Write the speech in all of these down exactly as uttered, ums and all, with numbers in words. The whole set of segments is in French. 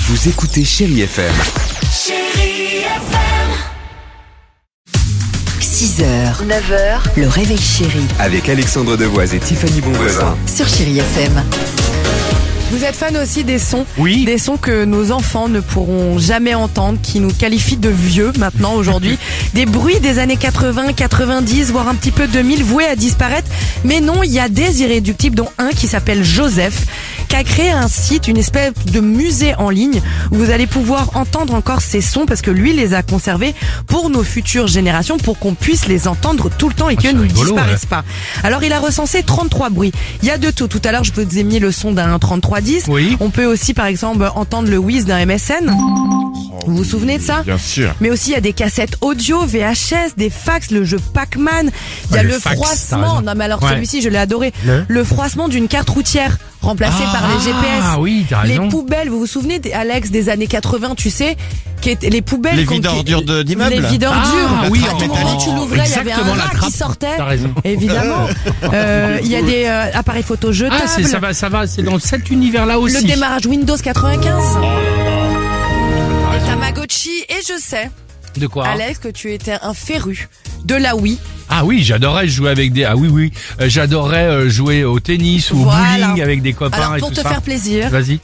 Vous écoutez Chérie F M. Chérie F M. six heures, neuf heures, le réveil chéri Avec Alexandre Devoise et Tiffany Bonvoisin. sur Chérie F M. Vous êtes fan aussi des sons, Oui. des sons que nos enfants ne pourront jamais entendre, qui nous qualifient de vieux maintenant aujourd'hui. Des bruits des années quatre-vingts, quatre-vingt-dix, voire un petit peu deux mille, voués à disparaître. Mais non, il y a des irréductibles, dont un qui s'appelle Joseph, qui a créé un site, une espèce de musée en ligne où vous allez pouvoir entendre encore ces sons parce que lui les a conservés pour nos futures générations, pour qu'on puisse les entendre tout le temps et Ah, que c'est ne rigolo, disparaissent pas. Alors il a recensé trente-trois bruits. Il y a de tout. Tout à l'heure je vous ai mis le son d'un trente-trois dix. Oui. On peut aussi par exemple entendre le whiz d'un M S N. Vous vous souvenez de ça? Bien sûr. Mais aussi il y a des cassettes audio, V H S, des fax, le jeu Pac-Man. Il y a Ouais, le, le fax, t'as froissement. raison. Non mais alors Ouais. celui-ci je l'ai adoré. Le Le froissement d'une carte routière remplacée Ah, par les G P S. Ah oui, t'as Les raison. poubelles, vous vous souvenez, des- Alex, des années quatre-vingts, tu sais, qui étaient les poubelles. Les qu'on- vides qui- ordures de- d'immeubles. Les vides ordures. Ah oui, À en tout moment métallique. tu l'ouvrais, il y avait un Exactement, la rat trappe. qui sortait. T'as raison. Évidemment. Euh, Il y a des euh, appareils photo jetables. Ah, c'est, ça va, ça va, c'est dans cet univers-là aussi. Le démarrage Windows quatre-vingt-quinze. Et Tamagotchi. Et je sais, De quoi? Alex, que tu étais un féru de la Wii. Ah oui, j'adorais jouer avec des. Ah oui, oui. Euh, j'adorais euh, jouer au tennis ou Voilà. au bowling avec des copains Alors et pour tout te ça. faire plaisir, Vas-y.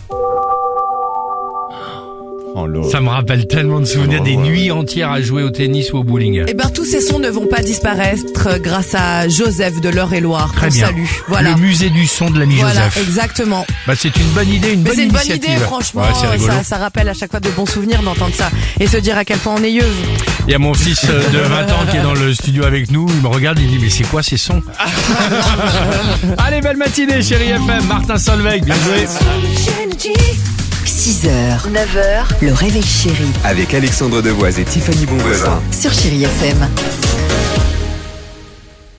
Oh là. Ça me rappelle tellement de souvenirs Oh, des ouais. nuits entières à jouer au tennis ou au bowling. eh ben tous ces sons ne vont pas disparaître grâce à Joseph de l'Eure-et-Loire. Très On bien. salue. Voilà. Le musée du son de l'ami Voilà, Joseph. exactement. Bah, c'est une bonne idée, une Mais bonne c'est une bonne initiative. idée, franchement. Ouais, c'est rigolo. ça, ça rappelle à chaque fois de bons souvenirs d'entendre ça et se dire à quel point on est yeuse. Il y a mon fils euh, de vingt ans qui est dans le studio avec nous. Il me regarde, il dit mais c'est quoi ces sons? Allez, belle matinée, Chérie F M. Martin Solveig, bien joué. six heures, neuf heures, le réveil chéri Avec Alexandre Devoise et Tiffany Bonvoisin. sur Chérie F M.